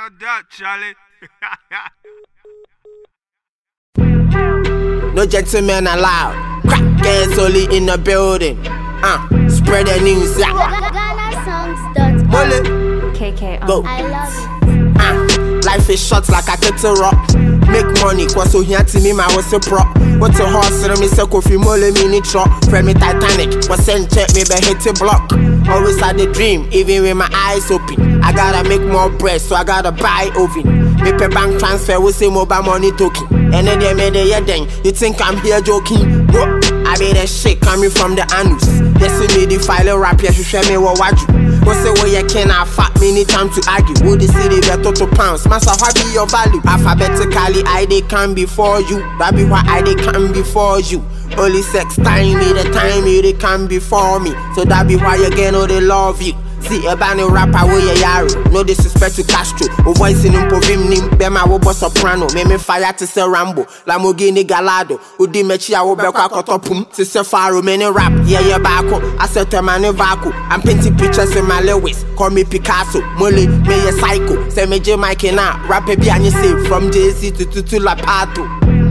that, Charlie. No gentlemen allowed. Crackers only in the building. Spread the news. KK Go. I love it. Life is short like a kettle rock. Make money, cause so here to me, my was a pro. What's a horse and me say coffee mole mini truck. From me Titanic, was sent check me be hit a block. Always had a dream, even with my eyes open. I gotta make more bread, so I gotta buy oven. Me pay bank transfer, we say mobile money token. And then they made a then you think I'm here joking? No, I made a shit coming from the anus. Yes, you need the file rap, yes, you show me what watch you. What's the way you can fat me need time to argue? Would the city be £2? Master, what be your value? Alphabetically, I they come before you. That be why I they come before you. Only sex time, me the time you they come before me. So that be why again, oh they love you. See a banner rapper with a yaro. No disrespect to Castro. O voice in Povim nim. Bema wobo soprano. Me fire to say Rambo. Lamborghini Gallardo. Udi mechi a wobe kwa kotopum. To say Faro many rap. Yeah bako. I said to mani vaco. I'm painting pictures in my Lewis. Call me Picasso. Mole me a psycho. Say me J Mike na. Rap a bianye say from Jay-Z to Lapato.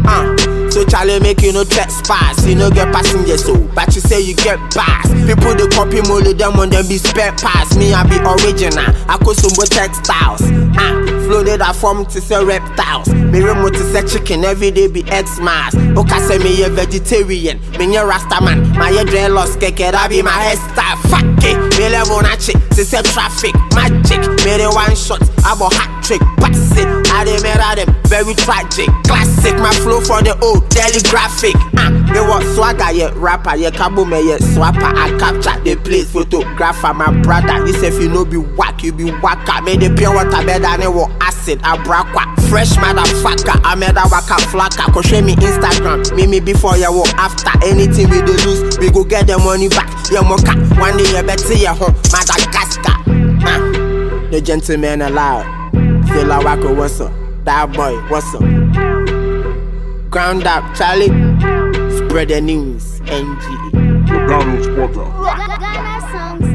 So Charlie make you no trespass. You no get passenger so, but you say you get pass. People they copy molly them on them be spare pass. Me I be original. I call some textiles. Floated I form to say reptiles. Me remote to say chicken every day be X-Mass. Okay say me a vegetarian. Me a rasta man. My dreadlocks keke that be my hairstyle. Fuck it. Me level na chick. To say traffic magic. Me the one shot. I bought hat trick. Pass it. I dey made them very tragic. Classic. My flow for the old. Daily graphic, they want swagger, yeah, rapper, yeah, cabo me, yeah, swapper. I capture the place, photographer, my brother. This if you know be whack, you be whacker. Made the pure water better than what acid, I brakwa. Fresh motherfucker, I made a waka flacker. Cause show me Instagram, me before you walk after. Anything we do lose, we go get the money back. Yeah, mocha, one day you better your home, Madagascar. The gentleman allowed. Feel like waka, what's up? That boy, what's up? Ground up, Charlie. Spread the news, NG. The Donald Spotter. Ghana songs.